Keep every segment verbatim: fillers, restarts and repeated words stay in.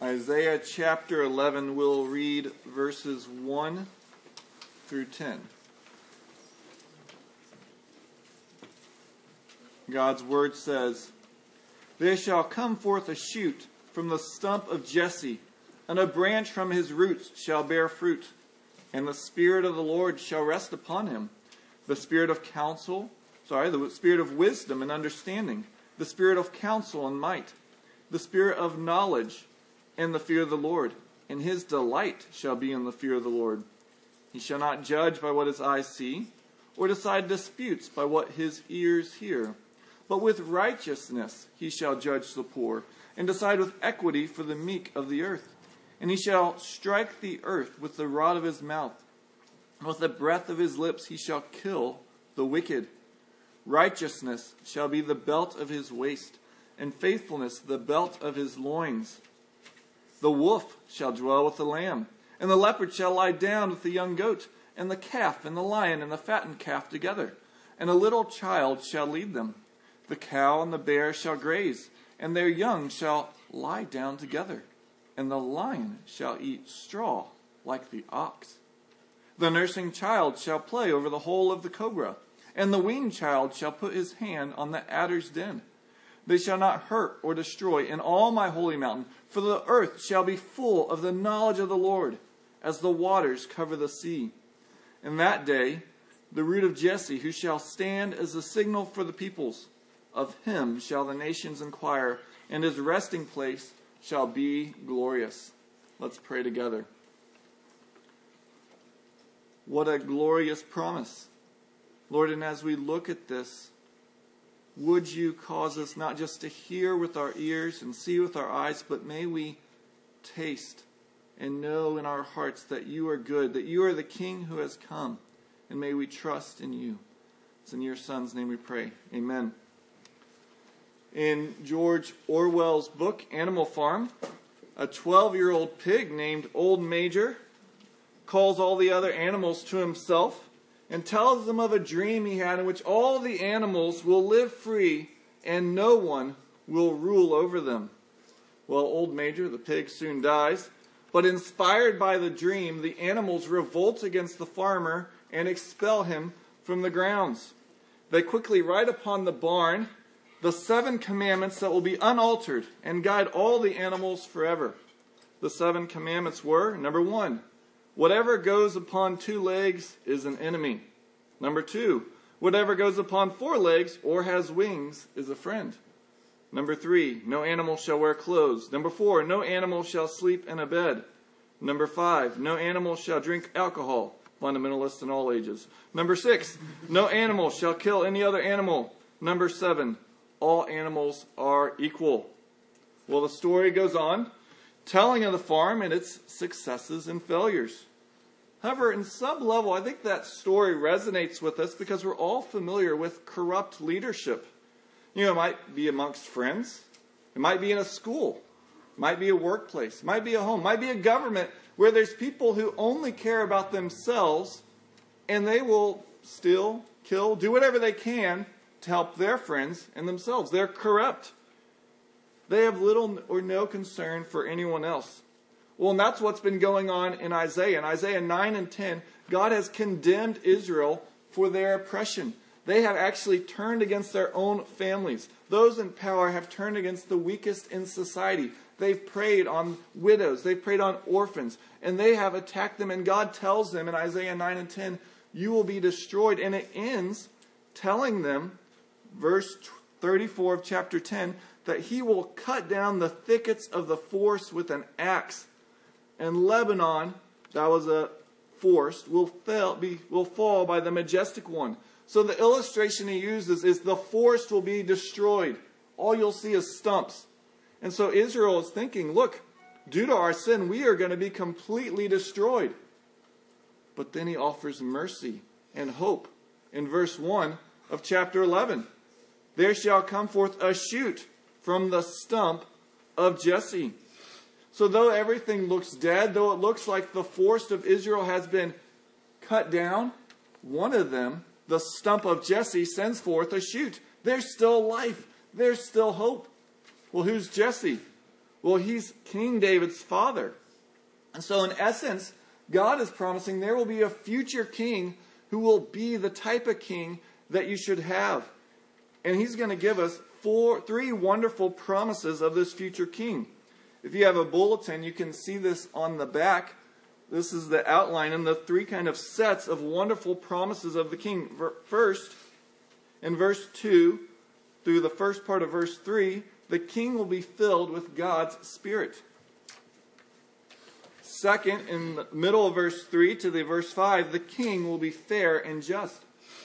Isaiah chapter eleven, we'll read verses one through ten. God's word says, "There shall come forth a shoot from the stump of Jesse, and a branch from his roots shall bear fruit. And the Spirit of the Lord shall rest upon him, the Spirit of counsel, sorry, the Spirit of wisdom and understanding, the Spirit of counsel and might, the Spirit of knowledge and the fear of the Lord. And his delight shall be in the fear of the Lord. He shall not judge by what his eyes see, or decide disputes by what his ears hear. But with righteousness he shall judge the poor, and decide with equity for the meek of the earth. And he shall strike the earth with the rod of his mouth. With the breath of his lips he shall kill the wicked. Righteousness shall be the belt of his waist, and faithfulness the belt of his loins. The wolf shall dwell with the lamb, and the leopard shall lie down with the young goat, and the calf and the lion and the fattened calf together. And a little child shall lead them. The cow and the bear shall graze, and their young shall lie down together. And the lion shall eat straw like the ox. The nursing child shall play over the hole of the cobra, and the weaned child shall put his hand on the adder's den. They shall not hurt or destroy in all my holy mountain, for the earth shall be full of the knowledge of the Lord, as the waters cover the sea. In that day, the root of Jesse, who shall stand as a signal for the peoples, of him shall the nations inquire, and his resting place shall be glorious." Let's pray together. What a glorious promise. Lord, and as we look at this, would you cause us not just to hear with our ears and see with our eyes, but may we taste and know in our hearts that you are good, that you are the King who has come, and may we trust in you. It's in your Son's name we pray. Amen. In George Orwell's book, Animal Farm, a twelve-year-old pig named Old Major calls all the other animals to himself and tells them of a dream he had in which all the animals will live free and no one will rule over them. Well, Old Major, the pig, soon dies, but inspired by the dream, the animals revolt against the farmer and expel him from the grounds. They quickly write upon the barn the seven commandments that will be unaltered and guide all the animals forever. The seven commandments were, number one, whatever goes upon two legs is an enemy. Number two, whatever goes upon four legs or has wings is a friend. Number three, no animal shall wear clothes. Number four, no animal shall sleep in a bed. Number five, no animal shall drink alcohol. Fundamentalists in all ages. Number six, no animal shall kill any other animal. Number seven, all animals are equal. Well, the story goes on, telling of the farm and its successes and failures. However, in some level, I think that story resonates with us because we're all familiar with corrupt leadership. You know, it might be amongst friends. It might be in a school. It might be a workplace. It might be a home. It might be a government where there's people who only care about themselves and they will steal, kill, do whatever they can to help their friends and themselves. They're corrupt. They have little or no concern for anyone else. Well, and that's what's been going on in Isaiah. In Isaiah nine and ten, God has condemned Israel for their oppression. They have actually turned against their own families. Those in power have turned against the weakest in society. They've preyed on widows. They've preyed on orphans. And they have attacked them. And God tells them in Isaiah nine and ten, you will be destroyed. And it ends telling them, verse thirty-four of chapter ten, that he will cut down the thickets of the forest with an axe. And Lebanon, that was a forest, will, fail, be, will fall by the majestic one. So the illustration he uses is the forest will be destroyed. All you'll see is stumps. And so Israel is thinking, look, due to our sin, we are going to be completely destroyed. But then he offers mercy and hope in verse one of chapter eleven. There shall come forth a shoot from the stump of Jesse. So though everything looks dead, though it looks like the forest of Israel has been cut down, one of them, the stump of Jesse, sends forth a shoot. There's still life. There's still hope. Well, who's Jesse? Well, he's King David's father. And so in essence, God is promising there will be a future king who will be the type of king that you should have. And he's going to give us four, three wonderful promises of this future king. If you have a bulletin, you can see this on the back. This is the outline and the three kind of sets of wonderful promises of the king. First, in verse two, through the first part of verse three, the king will be filled with God's Spirit. Second, in the middle of verse three to the verse five, the king will be fair and just.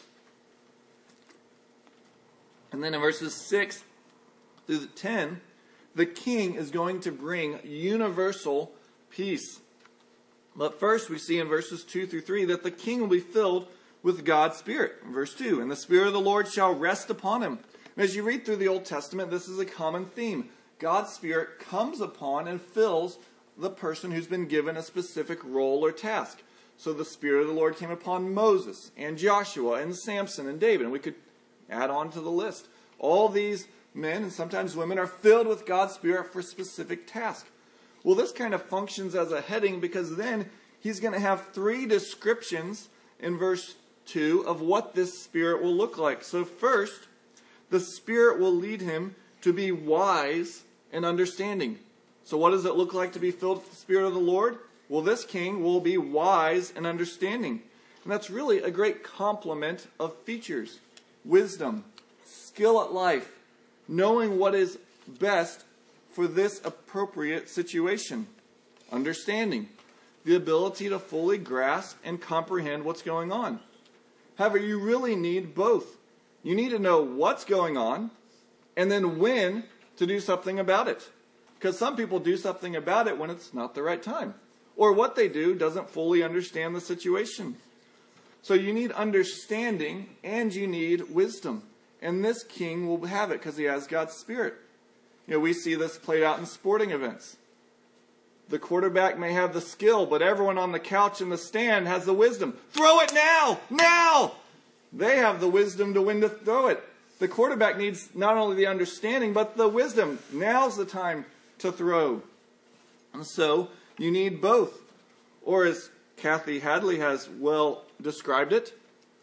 And then in verses six through ten, the king is going to bring universal peace. But first we see in verses two through three that the king will be filled with God's Spirit. Verse two, and the Spirit of the Lord shall rest upon him. And as you read through the Old Testament, this is a common theme. God's Spirit comes upon and fills the person who's been given a specific role or task. So the Spirit of the Lord came upon Moses and Joshua and Samson and David. And we could add on to the list. All these men and sometimes women are filled with God's Spirit for specific tasks. Well, this kind of functions as a heading because then he's going to have three descriptions in verse two of what this Spirit will look like. So first, the Spirit will lead him to be wise and understanding. So what does it look like to be filled with the Spirit of the Lord? Well, this king will be wise and understanding. And that's really a great complement of features. Wisdom, skill at life, knowing what is best for this appropriate situation. Understanding, the ability to fully grasp and comprehend what's going on. However, you really need both. You need to know what's going on and then when to do something about it. Because some people do something about it when it's not the right time. Or what they do doesn't fully understand the situation. So you need understanding and you need wisdom. And this king will have it because he has God's Spirit. You know, we see this played out in sporting events. The quarterback may have the skill, but everyone on the couch in the stand has the wisdom. Throw it now! Now! They have the wisdom to when to throw it. The quarterback needs not only the understanding, but the wisdom. Now's the time to throw. And so, you need both. Or as Kathy Hadley has well described it,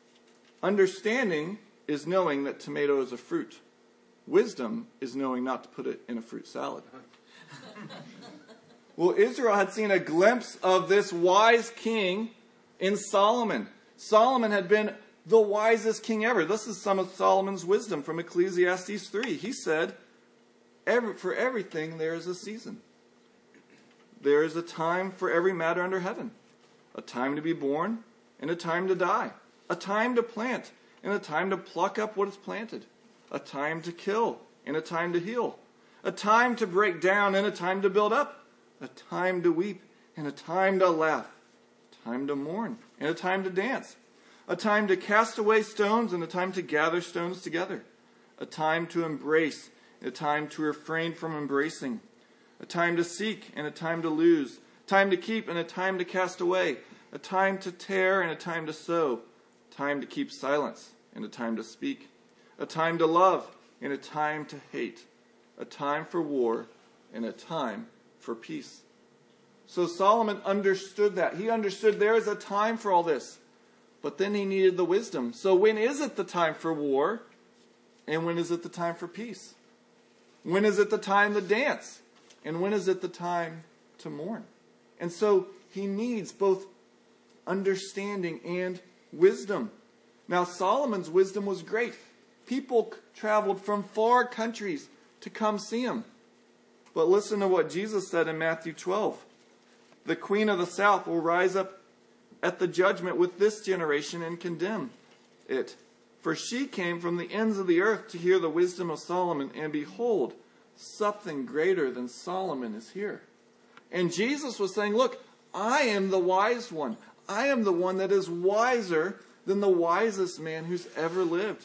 understanding is knowing that tomato is a fruit. Wisdom is knowing not to put it in a fruit salad. Well, Israel had seen a glimpse of this wise king in Solomon. Solomon had been the wisest king ever. This is some of Solomon's wisdom from Ecclesiastes three. He said, every, for everything there is a season. There is a time for every matter under heaven. A time to be born and a time to die. A time to plant and a time to pluck up what is planted. A time to kill and a time to heal. A time to break down and a time to build up. A time to weep and a time to laugh. A time to mourn and a time to dance. A time to cast away stones and a time to gather stones together. A time to embrace and a time to refrain from embracing. A time to seek and a time to lose. A time to keep and a time to cast away. A time to tear and a time to sow. A time to keep silence and a time to speak. A time to love and a time to hate. A time for war and a time for peace. So Solomon understood that. He understood there is a time for all this. But then he needed the wisdom. So when is it the time for war? And when is it the time for peace? When is it the time to dance? And when is it the time to mourn? And so he needs both understanding and wisdom. Now Solomon's wisdom was great. People traveled from far countries to come see him. But listen to what Jesus said in Matthew twelve. The queen of the south will rise up at the judgment with this generation and condemn it. For she came from the ends of the earth to hear the wisdom of Solomon, and behold, something greater than Solomon is here. And Jesus was saying, look, I am the wise one. I am the one that is wiser than the wisest man who's ever lived.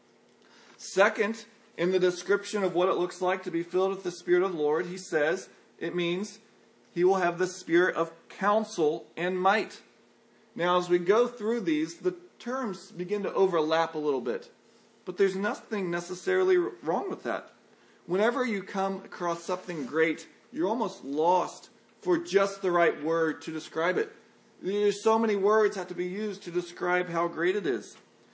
Second, in the description of what it looks like to be filled with the Spirit of the Lord, he says it means he will have the spirit of counsel and might. Now, as we go through these, the terms begin to overlap a little bit. But there's nothing necessarily wrong with that. Whenever you come across something great you're almost lost for just the right word to describe it. There's so many words have to be used to describe how great it is.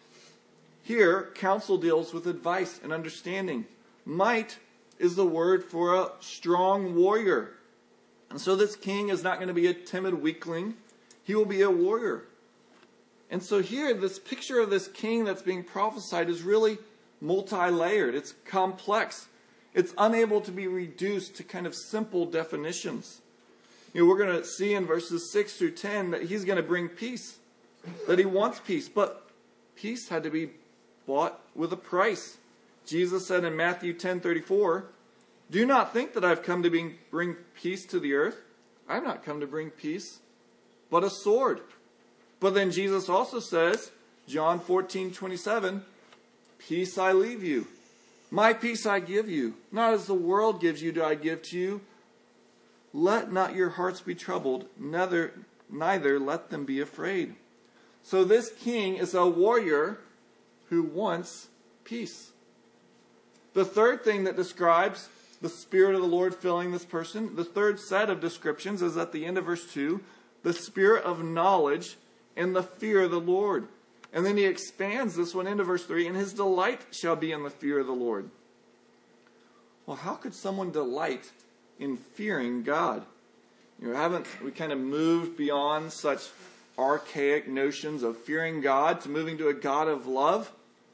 Here, counsel deals with advice and understanding. Might is the word for a strong warrior. And so this king is not going to be a timid weakling. He will be a warrior. And so here, this picture of this king that's being prophesied is really multi-layered. It's complex. It's unable to be reduced to kind of simple definitions. You know, we're going to see in verses six through ten that he's going to bring peace, that he wants peace. But peace had to be bought with a price. Jesus said in Matthew ten thirty-four, "Do not think that I've come to bring, bring peace to the earth. I've not come to bring peace, but a sword." But then Jesus also says, John fourteen twenty-seven, "Peace I leave you. My peace I give you. Not as the world gives you do I give to you. Let not your hearts be troubled, neither, neither let them be afraid." So this king is a warrior who wants peace. The third thing that describes the Spirit of the Lord filling this person, the third set of descriptions is at the end of verse two, the spirit of knowledge and the fear of the Lord. And then he expands this one into verse three, "And his delight shall be in the fear of the Lord." Well, how could someone delight in fearing God? You know, haven't we kind of moved beyond such archaic notions of fearing God to moving to a God of love?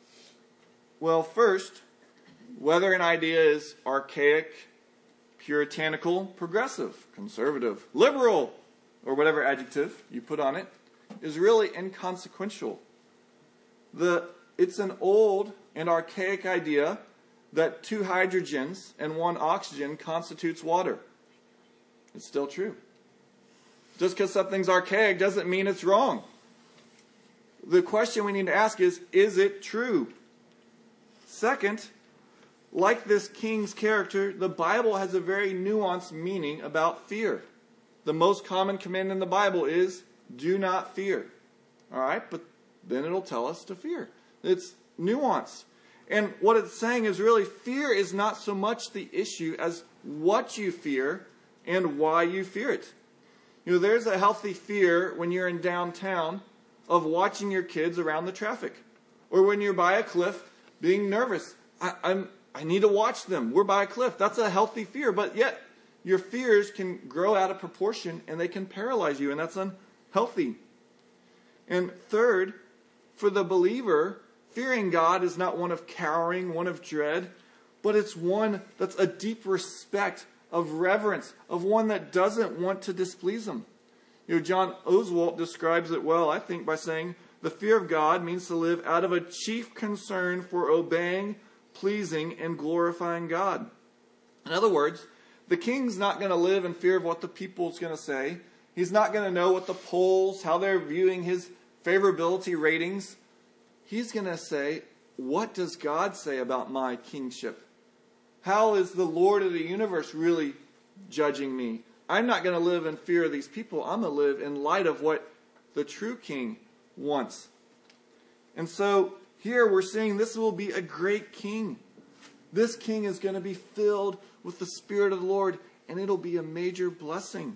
Well, first, whether an idea is archaic, puritanical, progressive, conservative, liberal, or whatever adjective you put on it, is really inconsequential. The, it's an old and archaic idea that two hydrogens and one oxygen constitutes water. It's still true. Just because something's archaic doesn't mean it's wrong. The question we need to ask is, is it true? Second, like this king's character, the Bible has a very nuanced meaning about fear. The most common command in the Bible is, do not fear. All right, but then it'll tell us to fear. It's nuance. And what it's saying is really fear is not so much the issue as what you fear and why you fear it. You know, there's a healthy fear when you're in downtown of watching your kids around the traffic. Or when you're by a cliff being nervous. I, I'm, I need to watch them. We're by a cliff. That's a healthy fear. But yet, your fears can grow out of proportion and they can paralyze you. And that's unhealthy. And third, for the believer, fearing God is not one of cowering, one of dread, but it's one that's a deep respect, of reverence, of one that doesn't want to displease Him. You know, John Oswalt describes it well, I think, by saying, the fear of God means to live out of a chief concern for obeying, pleasing, and glorifying God. In other words, the king's not going to live in fear of what the people's going to say. He's not going to know what the polls, how they're viewing his favorability ratings. He's going to say, what does God say about my kingship? How is the Lord of the universe really judging me? I'm not going to live in fear of these people. I'm going to live in light of what the true king wants. And so here we're seeing this will be a great king. This king is going to be filled with the Spirit of the Lord, and it'll be a major blessing.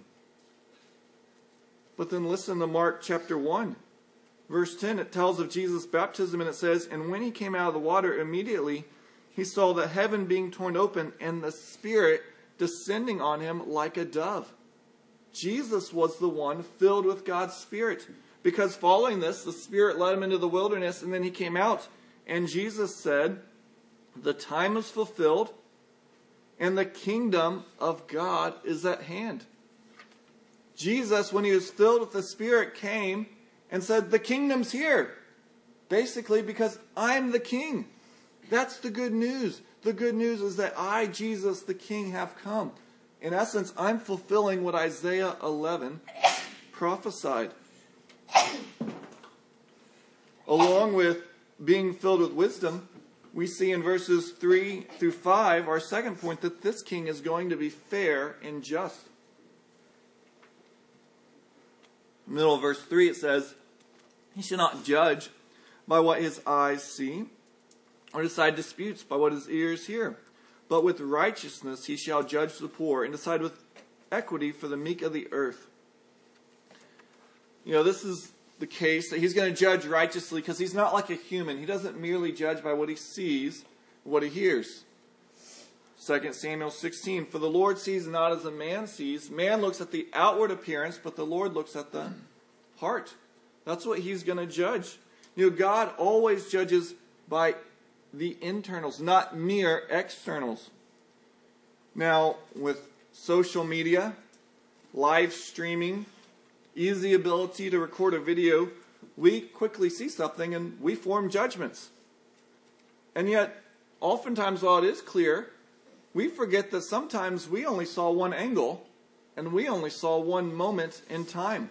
But then listen to Mark chapter one. Verse ten, it tells of Jesus' baptism, and it says, "And when he came out of the water, immediately he saw the heaven being torn open, and the Spirit descending on him like a dove." Jesus was the one filled with God's Spirit. Because following this, the Spirit led him into the wilderness, and then he came out. And Jesus said, "The time is fulfilled, and the kingdom of God is at hand." Jesus, when he was filled with the Spirit, came and said, the kingdom's here. Basically because I'm the king. That's the good news. The good news is that I, Jesus, the king, have come. In essence, I'm fulfilling what Isaiah eleven prophesied. Along with being filled with wisdom, we see in verses three through five, our second point, that this king is going to be fair and just. In the middle of verse three, it says, "He shall not judge by what his eyes see, or decide disputes by what his ears hear. but with righteousness he shall judge the poor and decide with equity for the meek of the earth. You know, this is the case that he's going to judge righteously because he's not like a human. He doesn't merely judge by what he sees, what he hears. Second Samuel sixteen, for the Lord sees not as a man sees. Man looks at the outward appearance, but the Lord looks at the heart. That's what he's going to judge. You know, God always judges by the internals, not mere externals. Now, with social media, live streaming, easy ability to record a video, we quickly see something and we form judgments. And yet, oftentimes while it is clear, we forget that sometimes we only saw one angle and we only saw one moment in time.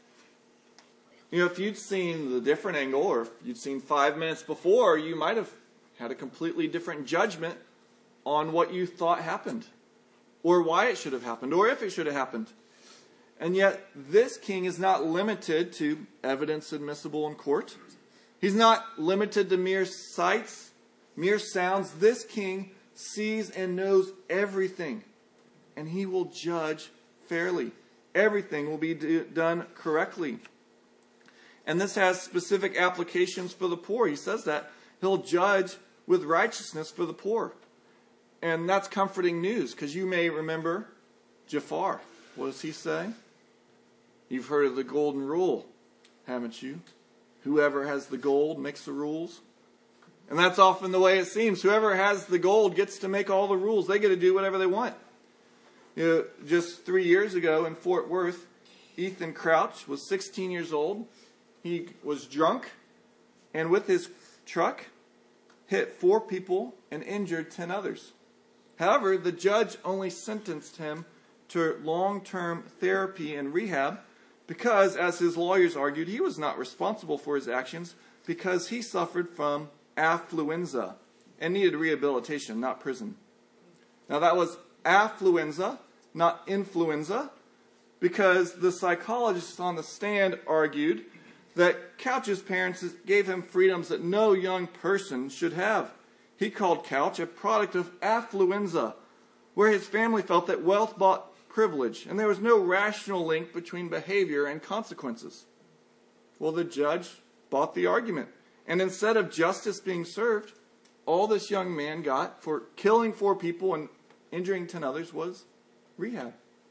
You know, if you'd seen the different angle, or if you'd seen five minutes before, you might have had a completely different judgment on what you thought happened, or why it should have happened, or if it should have happened. And yet, this king is not limited to evidence admissible in court. He's not limited to mere sights, mere sounds. This king sees and knows everything, and he will judge fairly. Everything will be do- done correctly. And this has specific applications for the poor. He says that he'll judge with righteousness for the poor. And that's comforting news, because you may remember Jafar. What does he say? You've heard of the golden rule, haven't you? Whoever has the gold makes the rules. And that's often the way it seems. Whoever has the gold gets to make all the rules. They get to do whatever they want. You know, just three years ago in Fort Worth, Ethan Crouch was sixteen years old. He was drunk, and with his truck, hit four people and injured ten others. However, the judge only sentenced him to long-term therapy and rehab because, as his lawyers argued, he was not responsible for his actions because he suffered from affluenza and needed rehabilitation, not prison. Now, that was affluenza, not influenza, because the psychologists on the stand argued that Couch's parents gave him freedoms that no young person should have. He called Couch a product of affluenza, where his family felt that wealth bought privilege, and there was no rational link between behavior and consequences. Well, the judge bought the argument, and instead of justice being served, all this young man got for killing four people and injuring ten others was rehab.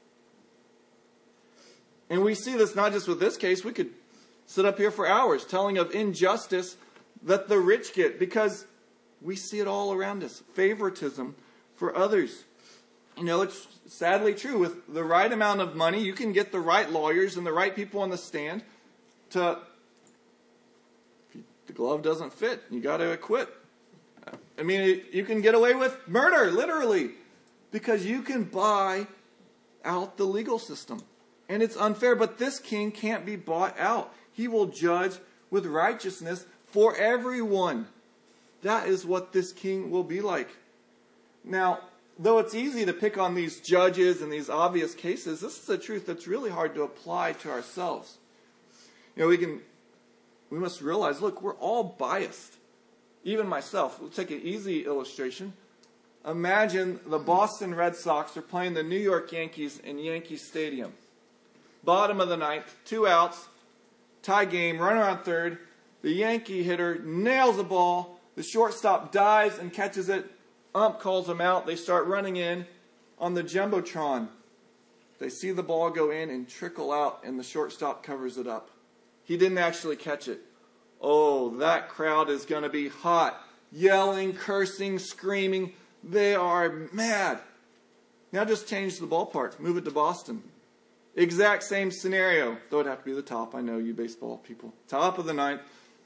And we see this not just with this case. We could sit up here for hours telling of injustice that the rich get, because we see it all around us. Favoritism for others. You know, it's sadly true. With the right amount of money, you can get the right lawyers and the right people on the stand to, if the glove doesn't fit, you got to acquit. I mean, you can get away with murder, literally, because you can buy out the legal system. And it's unfair, but this king can't be bought out. He will judge with righteousness for everyone. That is what this king will be like. Now, though it's easy to pick on these judges and these obvious cases, this is a truth that's really hard to apply to ourselves. You know, we can, we must realize, look, we're all biased. Even myself. We'll take an easy illustration. Imagine the Boston Red Sox are playing the New York Yankees in Yankee Stadium. Bottom of the ninth, two outs, tie game, runner on third. The Yankee hitter nails the ball. The shortstop dives and catches it. Ump calls him out. They start running in on the Jumbotron. They see the ball go in and trickle out, and the shortstop covers it up. He didn't actually catch it. Oh, that crowd is going to be hot. Yelling, cursing, screaming. They are mad. Now just change the ballpark. Move it to Boston. Exact same scenario. Though it'd have to be the top. I know you baseball people. Top of the ninth.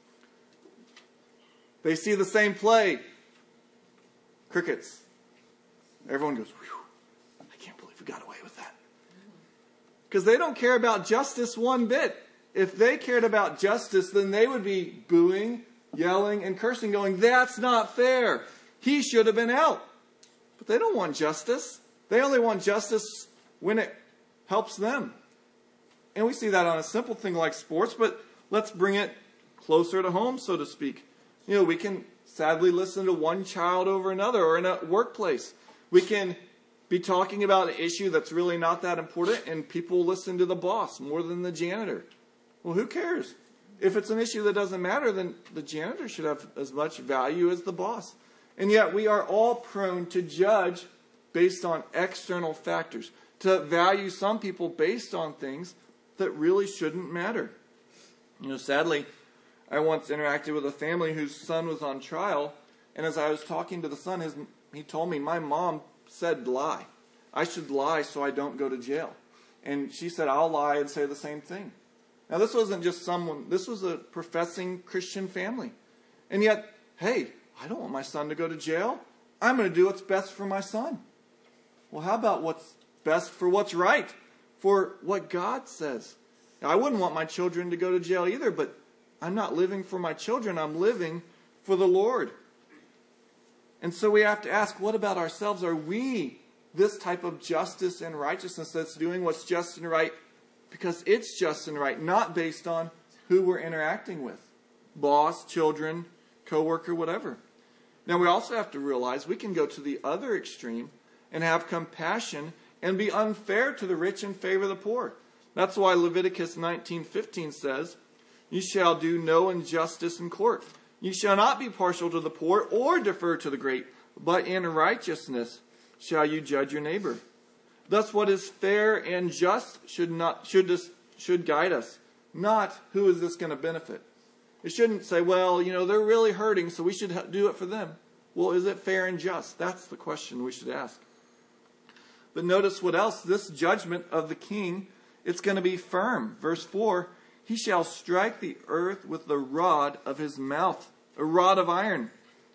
They see the same play. Crickets. Everyone goes, whew, I can't believe we got away with that. Because they don't care about justice one bit. If they cared about justice, then they would be booing, yelling, and cursing, going, that's not fair. He should have been out. But they don't want justice. They only want justice when it helps them. And we see that on a simple thing like sports, but let's bring it closer to home, so to speak. You know, we can sadly listen to one child over another, or in a workplace. We can be talking about an issue that's really not that important, and people listen to the boss more than the janitor. Well, who cares? If it's an issue that doesn't matter, then the janitor should have as much value as the boss. And yet we are all prone to judge based on external factors, to value some people based on things that really shouldn't matter. You know, sadly, I once interacted with a family whose son was on trial, and as I was talking to the son, his, he told me, my mom said lie. I should lie so I don't go to jail. And she said, I'll lie and say the same thing. Now, this wasn't just someone, this was a professing Christian family. And yet, hey, I don't want my son to go to jail. I'm going to do what's best for my son. Well, how about what's best for what's right, for what God says? Now, I wouldn't want my children to go to jail either, but I'm not living for my children. I'm living for the Lord. And so we have to ask, what about ourselves? Are we this type of justice and righteousness that's doing what's just and right because it's just and right, not based on who we're interacting with? Boss, children, coworker, whatever. Now, we also have to realize we can go to the other extreme and have compassion and be unfair to the rich and favor the poor. That's why Leviticus nineteen fifteen says, you shall do no injustice in court. You shall not be partial to the poor or defer to the great, but in righteousness shall you judge your neighbor. Thus, what is fair and just should not should should guide us, not who is this going to benefit. It shouldn't say, well, you know, they're really hurting, so we should do it for them. Well, is it fair and just? That's the question we should ask. But notice what else? This judgment of the king, it's going to be firm. Verse four, he shall strike the earth with the rod of his mouth, a rod of iron.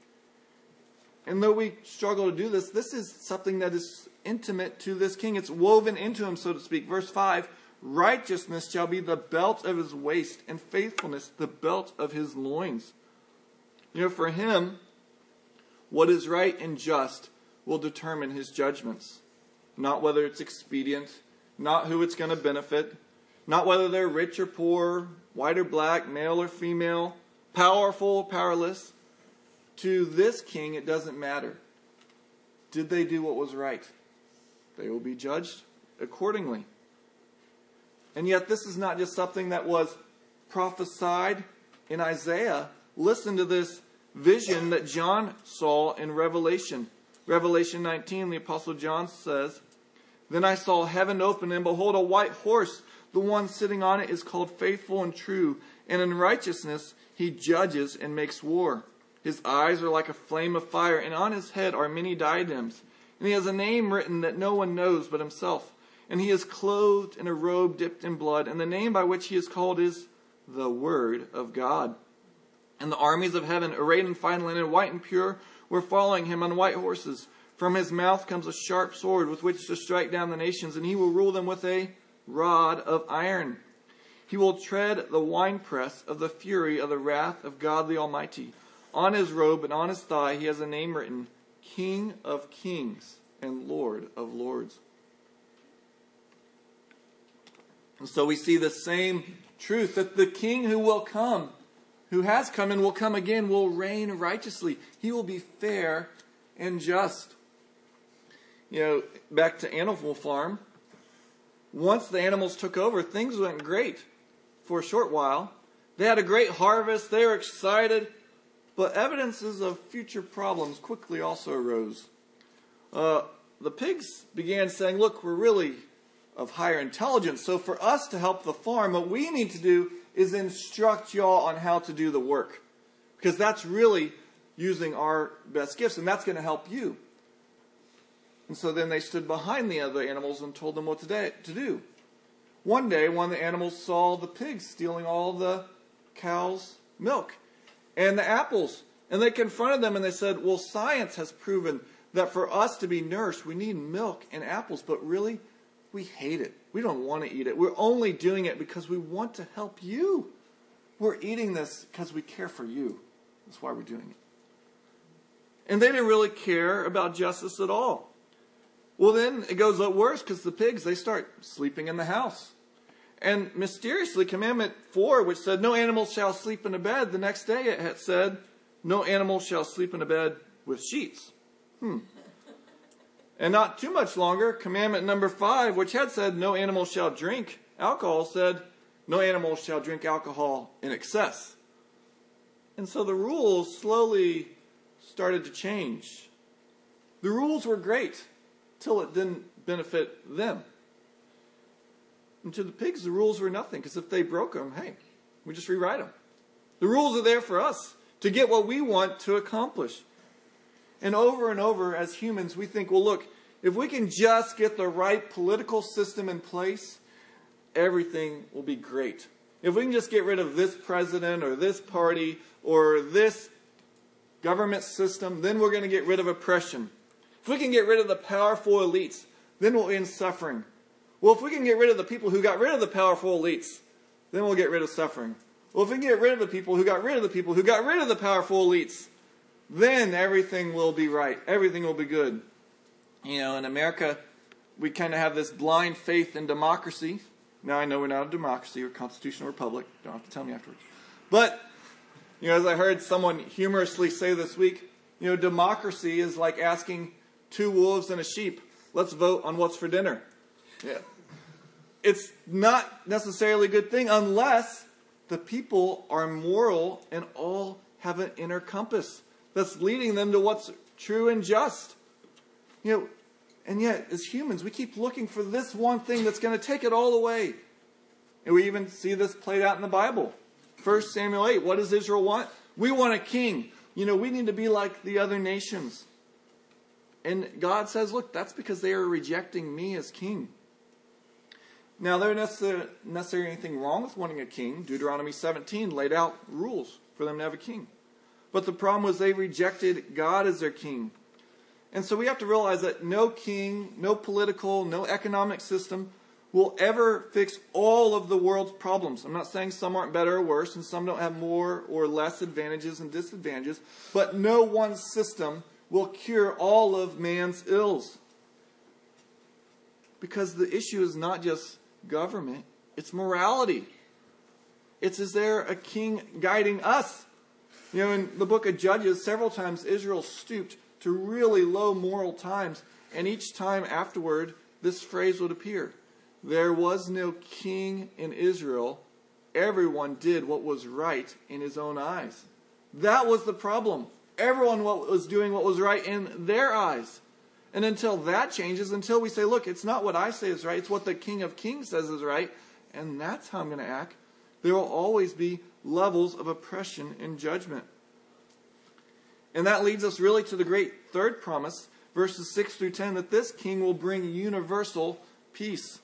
And though we struggle to do this, this is something that is intimate to this king. It's woven into him, so to speak. Verse five, righteousness shall be the belt of his waist, and faithfulness the belt of his loins. You know, for him, what is right and just will determine his judgments. Not whether it's expedient, not who it's going to benefit, not whether they're rich or poor, white or black, male or female, powerful or powerless. To this king, it doesn't matter. Did they do what was right? They will be judged accordingly. And yet this is not just something that was prophesied in Isaiah. Listen to this vision that John saw in Revelation. Revelation nineteen, the Apostle John says, then I saw heaven open, and behold, a white horse. The one sitting on it is called Faithful and True, and in righteousness he judges and makes war. His eyes are like a flame of fire, and on his head are many diadems. And he has a name written that no one knows but himself. And he is clothed in a robe dipped in blood, and the name by which he is called is the Word of God. And the armies of heaven, arrayed in fine linen, white and pure, were following him on white horses. From his mouth comes a sharp sword with which to strike down the nations, and he will rule them with a rod of iron. He will tread the winepress of the fury of the wrath of God the Almighty. On his robe and on his thigh he has a name written, King of Kings and Lord of Lords. And so we see the same truth, that the king who will come, who has come and will come again, will reign righteously. He will be fair and just. You know, back to Animal Farm, once the animals took over, things went great for a short while. They had a great harvest, they were excited, but evidences of future problems quickly also arose. Uh, the pigs began saying, look, we're really of higher intelligence, so for us to help the farm, what we need to do is instruct y'all on how to do the work. Because that's really using our best gifts, and that's going to help you. And so then they stood behind the other animals and told them what to do. One day, one of the animals saw the pigs stealing all the cows' milk and the apples. And they confronted them and they said, well, science has proven that for us to be nourished, we need milk and apples. But really, we hate it. We don't want to eat it. We're only doing it because we want to help you. We're eating this because we care for you. That's why we're doing it. And they didn't really care about justice at all. Well, then it goes up worse because the pigs, they start sleeping in the house. And mysteriously, Commandment four, which said, no animal shall sleep in a bed, the next day it had said, no animal shall sleep in a bed with sheets. Hmm. And not too much longer, commandment number five, which had said no animal shall drink alcohol, said no animal shall drink alcohol in excess. And so the rules slowly started to change. The rules were great till it didn't benefit them. And to the pigs, the rules were nothing, because if they broke them, hey, we just rewrite them. The rules are there for us to get what we want to accomplish. And over and over, as humans, we think, well, look, if we can just get the right political system in place, everything will be great. If we can just get rid of this president or this party or this government system, then we're going to get rid of oppression. If we can get rid of the powerful elites, then we'll end suffering. Well, if we can get rid of the people who got rid of the powerful elites, then we'll get rid of suffering. Well, if we can get rid of the people who got rid of the people who got rid of the powerful elites, then everything will be right. Everything will be good. You know, in America, we kind of have this blind faith in democracy. Now, I know we're not a democracy or constitutional republic. Don't have to tell me afterwards. But, you know, as I heard someone humorously say this week, you know, democracy is like asking two wolves and a sheep, let's vote on what's for dinner. Yeah. It's not necessarily a good thing unless the people are moral and all have an inner compass that's leading them to what's true and just. You know, and yet, as humans, we keep looking for this one thing that's going to take it all away. And we even see this played out in the Bible. First Samuel eight, what does Israel want? We want a king. You know, we need to be like the other nations. And God says, look, that's because they are rejecting me as king. Now, there isn't necessarily anything wrong with wanting a king. Deuteronomy seventeen laid out rules for them to have a king. But the problem was they rejected God as their king. And so we have to realize that no king, no political, no economic system will ever fix all of the world's problems. I'm not saying some aren't better or worse, and some don't have more or less advantages and disadvantages, but no one system will cure all of man's ills. Because the issue is not just government, it's morality. It's, is there a king guiding us? You know, in the book of Judges, several times Israel stooped to really low moral times. And each time afterward, this phrase would appear. There was no king in Israel. Everyone did what was right in his own eyes. That was the problem. Everyone was doing what was right in their eyes. And until that changes, until we say, look, it's not what I say is right, it's what the King of Kings says is right, and that's how I'm going to act, there will always be levels of oppression and judgment. And that leads us really to the great third promise, verses six through ten, that this king will bring universal peace.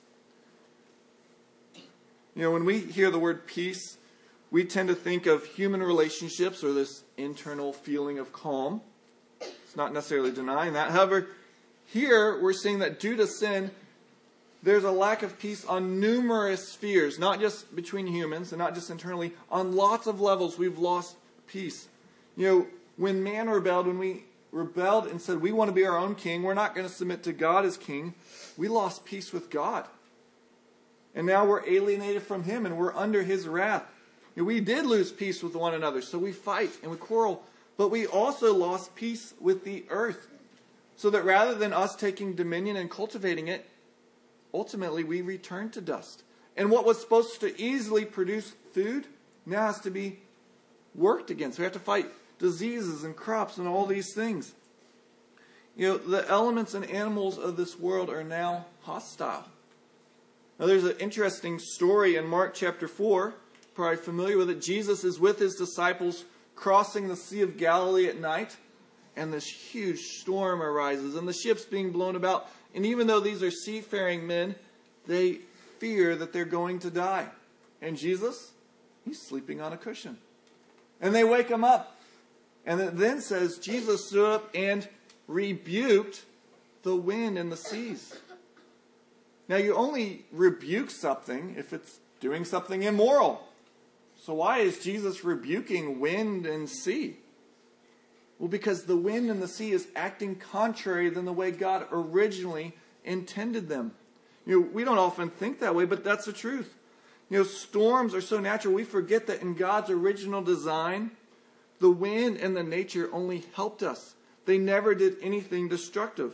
You know, when we hear the word peace, we tend to think of human relationships or this internal feeling of calm. It's not necessarily denying that. However, here we're seeing that due to sin, there's a lack of peace on numerous spheres, not just between humans and not just internally. On lots of levels, we've lost peace. You know, when man rebelled, when we rebelled and said we want to be our own king, we're not going to submit to God as king, we lost peace with God. And now we're alienated from him and we're under his wrath. You know, we did lose peace with one another, so we fight and we quarrel. But we also lost peace with the earth. So that rather than us taking dominion and cultivating it, ultimately we return to dust. And what was supposed to easily produce food now has to be worked against. We have to fight diseases and crops and all these things. You know, the elements and animals of this world are now hostile. Now there's an interesting story in Mark chapter four. Probably familiar with it. Jesus is with his disciples crossing the Sea of Galilee at night. And this huge storm arises. And the ship's being blown about. And even though these are seafaring men, they fear that they're going to die. And Jesus, he's sleeping on a cushion. And they wake him up. And it then says, Jesus stood up and rebuked the wind and the seas. Now, you only rebuke something if it's doing something immoral. So why is Jesus rebuking wind and sea? Well, because the wind and the sea is acting contrary than the way God originally intended them. You know, we don't often think that way, but that's the truth. You know, storms are so natural, we forget that in God's original design, the wind and the nature only helped us. They never did anything destructive.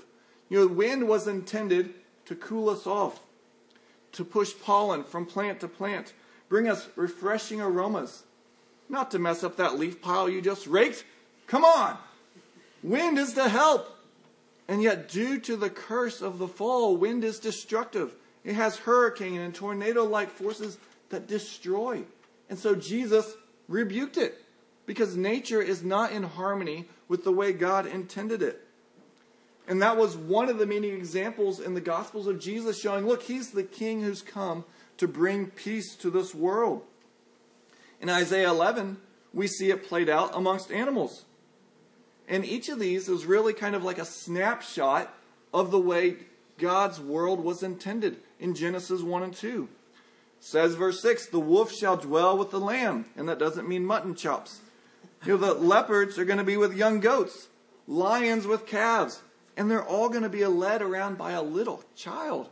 You know, wind was intended to cool us off, to push pollen from plant to plant, bring us refreshing aromas, not to mess up that leaf pile you just raked. Come on! Wind is to help. And yet, due to the curse of the fall, wind is destructive. It has hurricane and tornado-like forces that destroy. And so Jesus rebuked it, because nature is not in harmony with the way God intended it. And that was one of the many examples in the Gospels of Jesus showing, look, he's the king who's come to bring peace to this world. In Isaiah eleven, we see it played out amongst animals. And each of these is really kind of like a snapshot of the way God's world was intended in Genesis one and two. It says verse six, the wolf shall dwell with the lamb. And that doesn't mean mutton chops. You know, the leopards are going to be with young goats, lions with calves, and they're all going to be led around by a little child.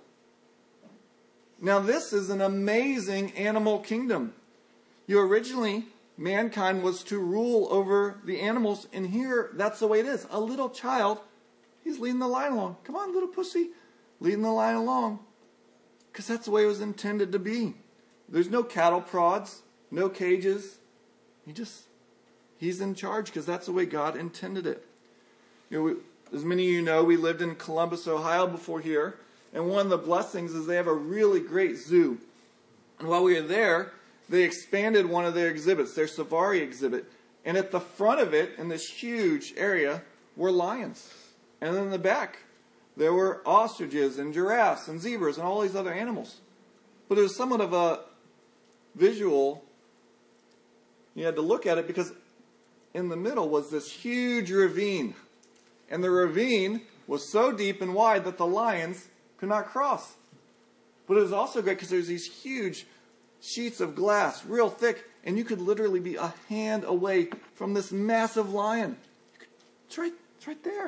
Now this is an amazing animal kingdom. You originally, mankind was to rule over the animals, and here that's the way it is. A little child, he's leading the line along. Come on, little pussy, leading the line along. Because that's the way it was intended to be. There's no cattle prods, no cages. He just, he's in charge because that's the way God intended it. You know, we, as many of you know, we lived in Columbus, Ohio before here. And one of the blessings is they have a really great zoo. And while we were there, they expanded one of their exhibits, their safari exhibit. And at the front of it, in this huge area, were lions. And then in the back, there were ostriches and giraffes and zebras and all these other animals. But it was somewhat of a visual. You had to look at it because in the middle was this huge ravine. And the ravine was so deep and wide that the lions could not cross. But it was also great because there's these huge sheets of glass, real thick, and you could literally be a hand away from this massive lion. It's right, it's right there.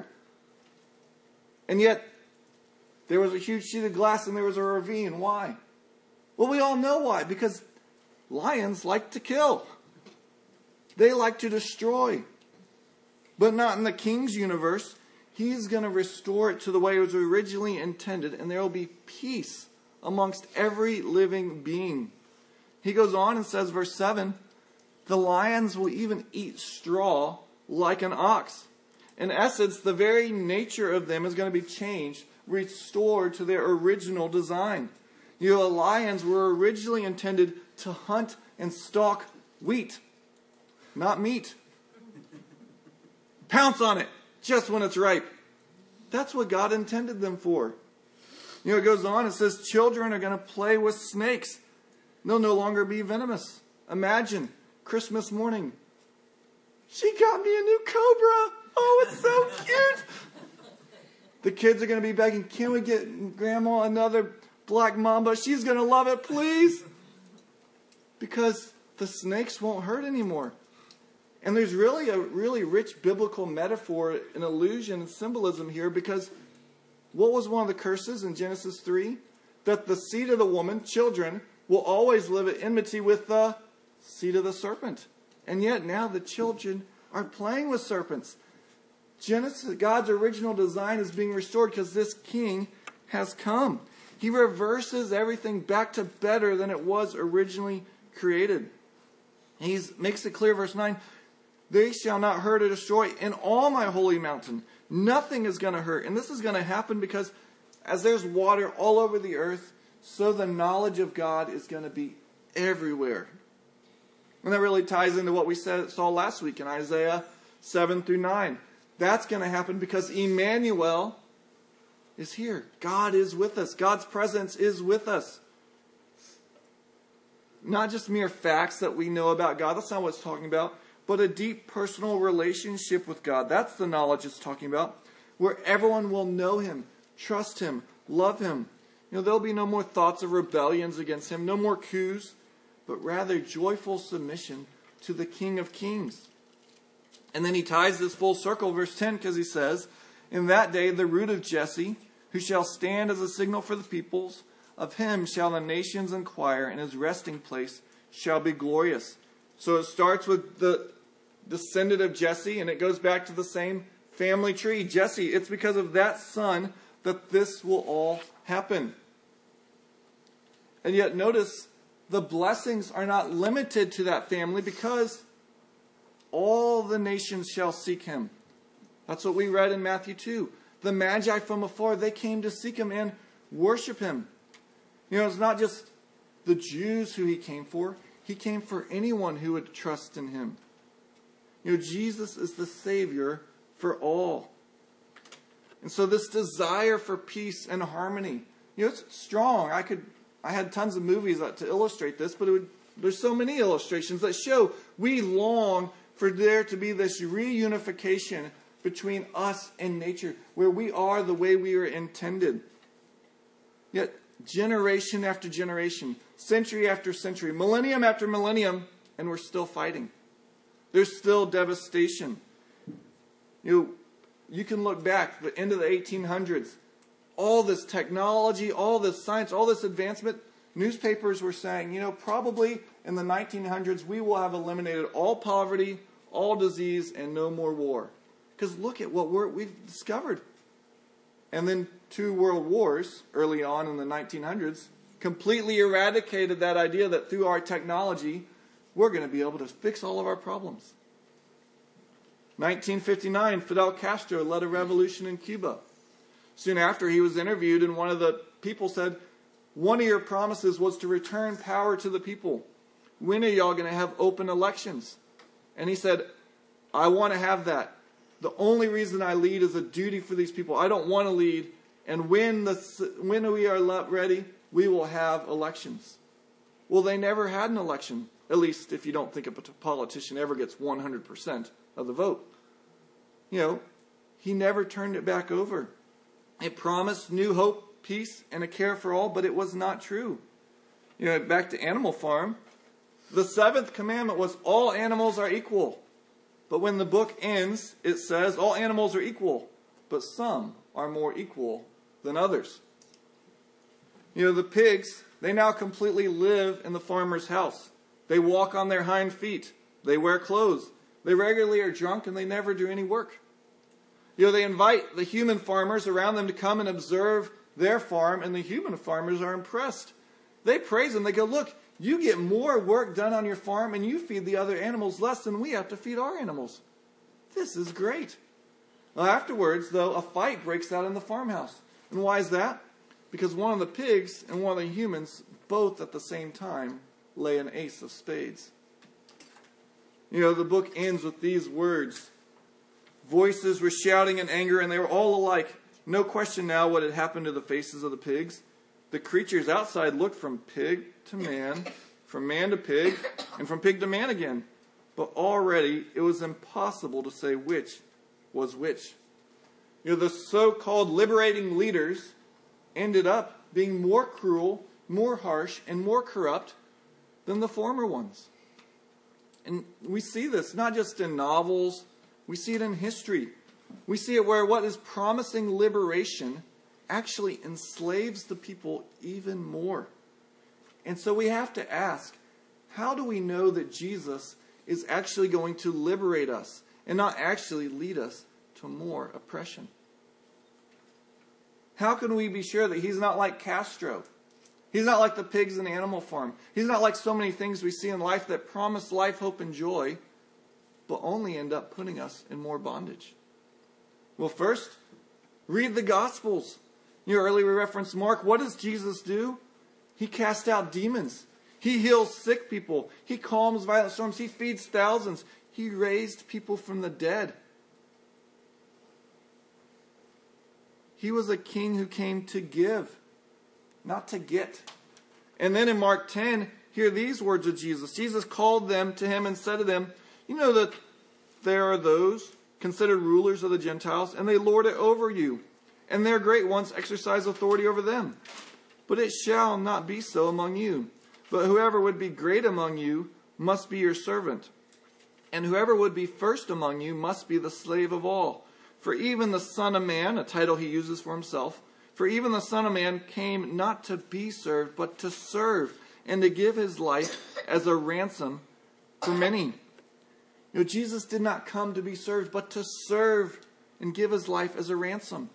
And yet, there was a huge sheet of glass and there was a ravine. Why? Well, we all know why. Because lions like to kill. They like to destroy. But not in the king's universe. He's going to restore it to the way it was originally intended, and there will be peace amongst every living being. He goes on and says, verse seven, the lions will even eat straw like an ox. In essence, the very nature of them is going to be changed, restored to their original design. You know, the lions were originally intended to hunt and stalk wheat, not meat. Pounce on it just when it's ripe. That's what God intended them for. You know, it goes on, it says children are going to play with snakes. They'll no longer be venomous. Imagine Christmas morning. She got me a new cobra. Oh, it's so cute. The kids are going to be begging, can we get Grandma another black mamba? She's going to love it, please. Because the snakes won't hurt anymore. And there's really a really rich biblical metaphor, an allusion and symbolism here, because what was one of the curses in Genesis three? That the seed of the woman, children, will always live at enmity with the seed of the serpent. And yet now the children are playing with serpents. Genesis, God's original design is being restored because this king has come. He reverses everything back to better than it was originally created. He makes it clear, verse nine, they shall not hurt or destroy in all my holy mountain. Nothing is going to hurt. And this is going to happen because as there's water all over the earth, so the knowledge of God is going to be everywhere. And that really ties into what we said, saw last week in Isaiah seven through nine. That's going to happen because Emmanuel is here. God is with us. God's presence is with us. Not just mere facts that we know about God. That's not what it's talking about. But a deep personal relationship with God. That's the knowledge it's talking about. Where everyone will know Him, trust Him, love Him. You know, there'll be no more thoughts of rebellions against Him, no more coups, but rather joyful submission to the King of Kings. And then he ties this full circle, verse ten, because he says, in that day the root of Jesse, who shall stand as a signal for the peoples, of him shall the nations inquire, and his resting place shall be glorious. So it starts with the descendant of Jesse, and it goes back to the same family tree. Jesse, it's because of that son that this will all happen. And yet notice the blessings are not limited to that family, because all the nations shall seek him. That's what we read in Matthew two. The Magi from afar, they came to seek him and worship him. You know, it's not just the Jews who he came for. He came for anyone who would trust in him. You know, Jesus is the Savior for all. And so this desire for peace and harmony, you know, it's strong. I could, I had tons of movies to illustrate this, but it would, there's so many illustrations that show we long for there to be this reunification between us and nature, where we are the way we were intended. Yet, generation after generation, century after century, millennium after millennium, and we're still fighting. There's still devastation. You know, you can look back, the end of the eighteen hundreds, all this technology, all this science, all this advancement, newspapers were saying, you know, probably in the nineteen hundreds we will have eliminated all poverty, all disease, and no more war. Because look at what we're, we've discovered. And then two world wars early on in the nineteen hundreds completely eradicated that idea that through our technology we're going to be able to fix all of our problems. nineteen fifty-nine, Fidel Castro led a revolution in Cuba. Soon after, he was interviewed, and one of the people said, one of your promises was to return power to the people. When are y'all going to have open elections? And he said, I want to have that. The only reason I lead is a duty for these people. I don't want to lead. And when the when we are ready, we will have elections. Well, they never had an election. At least if you don't think a politician ever gets one hundred percent of the vote. You know, he never turned it back over. It promised new hope, peace, and a care for all, but it was not true. You know, back to Animal Farm, the seventh commandment was all animals are equal. But when the book ends, it says all animals are equal, but some are more equal than others. You know, the pigs, they now completely live in the farmer's house. They walk on their hind feet. They wear clothes. They regularly are drunk, and they never do any work. You know, they invite the human farmers around them to come and observe their farm, and the human farmers are impressed. They praise them. They go, look, you get more work done on your farm, and you feed the other animals less than we have to feed our animals. This is great. Well, afterwards, though, a fight breaks out in the farmhouse. And why is that? Because one of the pigs and one of the humans, both at the same time, lay an ace of spades. You know, the book ends with these words. Voices were shouting in anger, and they were all alike. No question now what had happened to the faces of the pigs. The creatures outside looked from pig to man, from man to pig, and from pig to man again. But already it was impossible to say which was which. You know, the so-called liberating leaders ended up being more cruel, more harsh, and more corrupt than the former ones. And we see this not just in novels, we see it in history. We see it where what is promising liberation actually enslaves the people even more. And so we have to ask, how do we know that Jesus is actually going to liberate us and not actually lead us to more oppression? How can we be sure that he's not like Castro? He's not like the pigs in Animal Farm. He's not like so many things we see in life that promise life, hope, and joy, but only end up putting us in more bondage. Well, first, read the Gospels. You know, earlier we referenced Mark. What does Jesus do? He casts out demons. He heals sick people. He calms violent storms. He feeds thousands. He raised people from the dead. He was a king who came to give, not to get. And then in Mark ten, hear these words of Jesus. Jesus called them to him and said to them, you know that there are those considered rulers of the Gentiles, and they lord it over you, and their great ones exercise authority over them. But it shall not be so among you. But whoever would be great among you must be your servant. And whoever would be first among you must be the slave of all. For even the Son of Man, a title he uses for himself, for even the Son of Man came not to be served, but to serve, and to give his life as a ransom for many. You know, Jesus did not come to be served, but to serve and give his life as a ransom.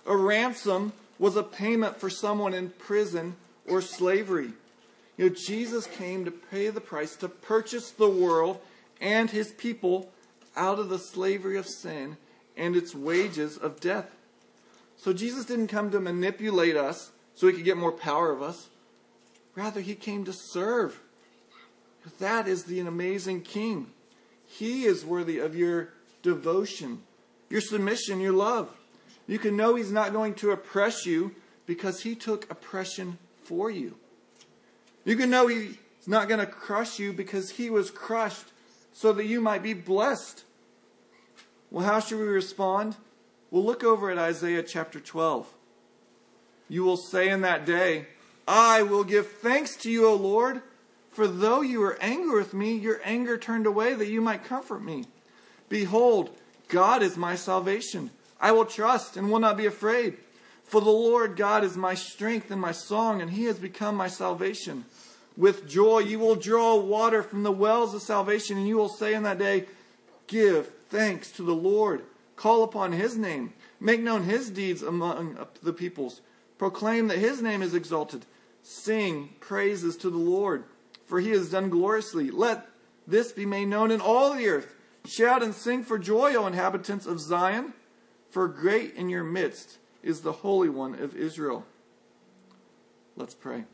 A ransom was a payment for someone in prison or slavery. You know, Jesus came to pay the price to purchase the world and his people out of the slavery of sin and its wages of death. So Jesus didn't come to manipulate us so he could get more power of us. Rather, he came to serve. That is the amazing King. He is worthy of your devotion, your submission, your love. You can know he's not going to oppress you because he took oppression for you. You can know he's not going to crush you because he was crushed so that you might be blessed. Well, how should we respond? We'll look over at Isaiah chapter twelve. You will say in that day, I will give thanks to you, O Lord, for though you were angry with me, your anger turned away that you might comfort me. Behold, God is my salvation. I will trust and will not be afraid. For the Lord God is my strength and my song, and he has become my salvation. With joy you will draw water from the wells of salvation, and you will say in that day, give thanks to the Lord. Call upon his name. Make known his deeds among the peoples. Proclaim that his name is exalted. Sing praises to the Lord, for he has done gloriously. Let this be made known in all the earth. Shout and sing for joy, O inhabitants of Zion, for great in your midst is the Holy One of Israel. Let's pray.